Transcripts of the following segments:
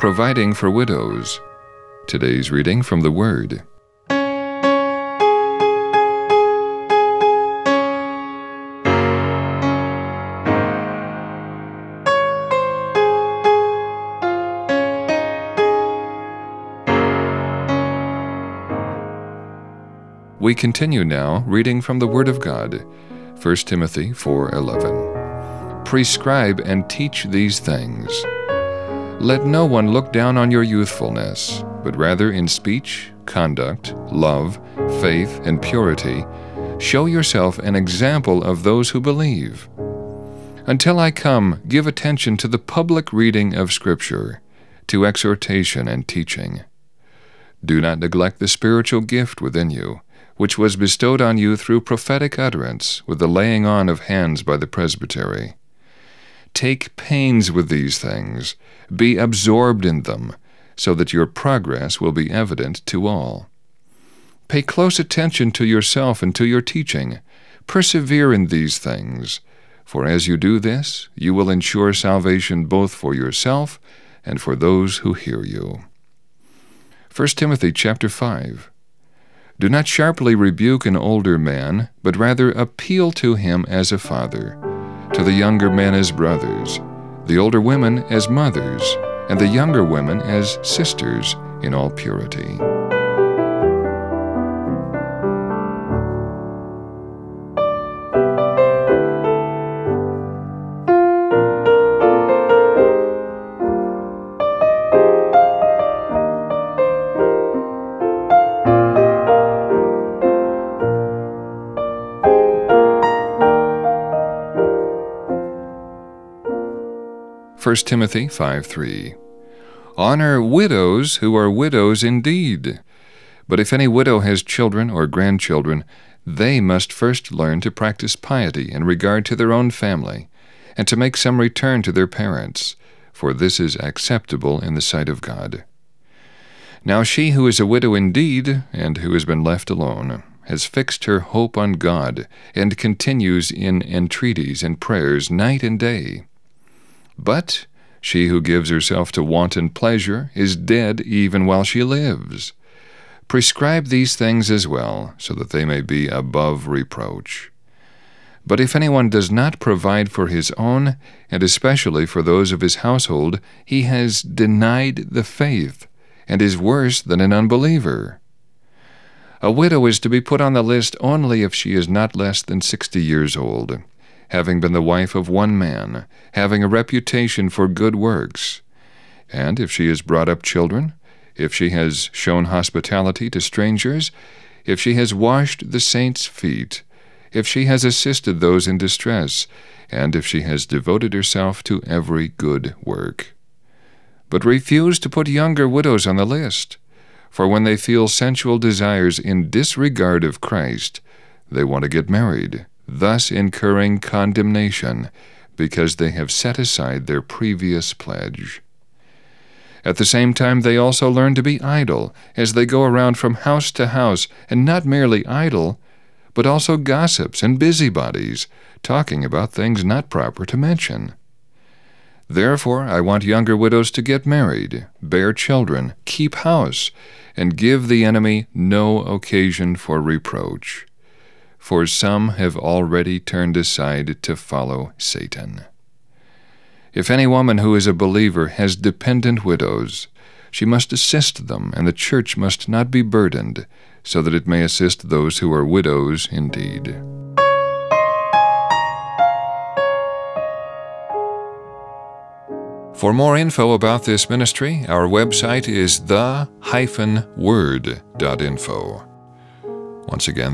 providing for widows. Today's reading from the Word. We continue now reading from the Word of God, 1 Timothy 4:11. Prescribe and teach these things. Let no one look down on your youthfulness, but rather in speech, conduct, love, faith, and purity, show yourself an example of those who believe. Until I come, give attention to the public reading of Scripture, to exhortation and teaching. Do not neglect the spiritual gift within you, which was bestowed on you through prophetic utterance with the laying on of hands by the presbytery. Take pains with these things, be absorbed in them, so that your progress will be evident to all. Pay close attention to yourself and to your teaching. Persevere in these things, for as you do this, you will ensure salvation both for yourself and for those who hear you. 1 Timothy chapter 5. Do not sharply rebuke an older man, but rather appeal to him as a father, to the younger men as brothers, the older women as mothers, and the younger women as sisters in all purity. First Timothy 5:3. Honor widows who are widows indeed. But if any widow has children or grandchildren, they must first learn to practice piety in regard to their own family, and to make some return to their parents, for this is acceptable in the sight of God. Now she who is a widow indeed, and who has been left alone, has fixed her hope on God, and continues in entreaties and prayers night and day. But she who gives herself to wanton pleasure is dead even while she lives. Prescribe these things as well, so that they may be above reproach. But if anyone does not provide for his own, and especially for those of his household, he has denied the faith, and is worse than an unbeliever. A widow is to be put on the list only if she is not less than 60 years old, having been the wife of one man, having a reputation for good works. And if she has brought up children, if she has shown hospitality to strangers, if she has washed the saints' feet, if she has assisted those in distress, and if she has devoted herself to every good work. But refuse to put younger widows on the list, for when they feel sensual desires in disregard of Christ, they want to get married, thus incurring condemnation, because they have set aside their previous pledge. At the same time, they also learn to be idle, as they go around from house to house, and not merely idle, but also gossips and busybodies, talking about things not proper to mention. Therefore, I want younger widows to get married, bear children, keep house, and give the enemy no occasion for reproach. For some have already turned aside to follow Satan. If any woman who is a believer has dependent widows, she must assist them, and the church must not be burdened, so that it may assist those who are widows indeed. For more info about this ministry, our website is the-word.info. Once again,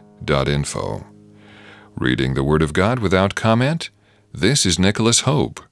the-word.info. Reading the Word of God without comment, this is Nicholas Hope.